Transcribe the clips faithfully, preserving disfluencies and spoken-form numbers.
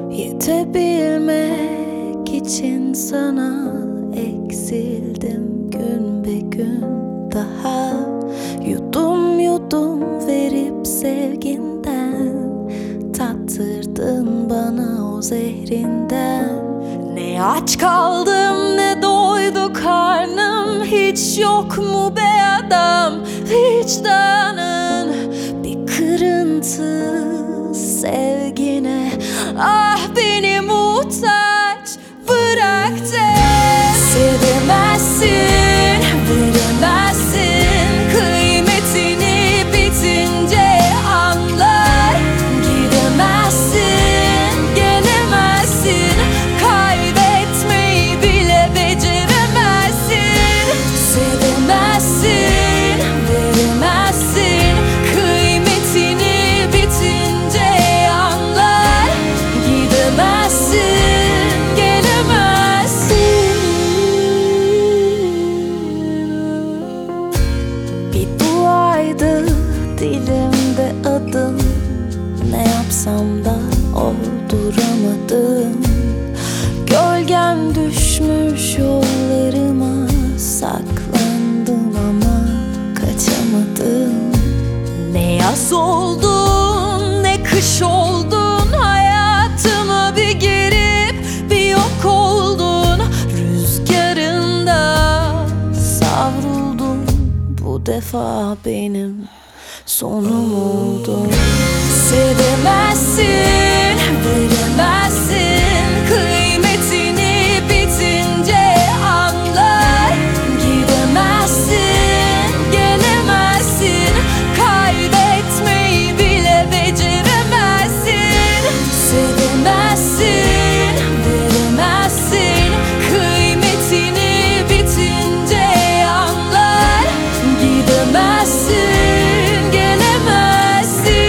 Yetebilmek için sana eksildim gün be gün daha. Yudum yudum verip sevginden, tattırdın bana o zehrinden. Ne aç kaldım ne doydu karnım, hiç yok mu be adam vicdanın? Bir kırıntı sevgine, ah beni muhtaç bıraktın. Sevemezsin, veremezsin, kıymetini bitince anlar. Gidemezsin, gelemezsin, kaybetmeyi bile beceremezsin. Sevemezsin, veremezsin, kıymetini bitince anlar. Gidemezsin, gelemezsin. Bir duaydı dilimde adın, ne yapsam da olduramadım. Gölgem düşmüş yollarıma, saklandım ama kaçamadım. Ne yaz oldun ne kış oldun, hayatıma bir girip bir yok oldun. Rüzgarında savruldum, bu defa benim sonum oldun. Sevemezsin, veremezsin, kıymetini bitince anlar. Gidemezsin, gelemezsin, kaybetmeyi bile beceremezsin. Sevemezsin, veremezsin, kıymetini bitince anlar. Gidemezsin, gelemezsin.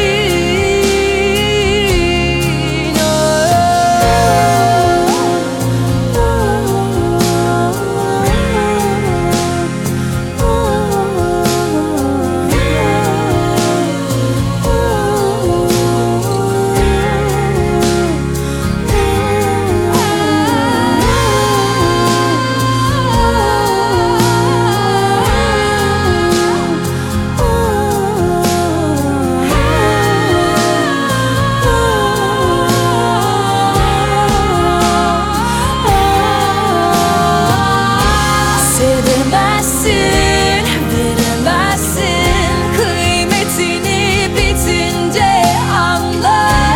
Sevemezsin, veremezsin, kıymetini bitince anlar.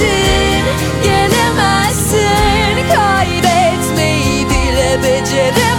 Gidemezsin, gelemezsin, kaybetmeyi bile beceremezsin.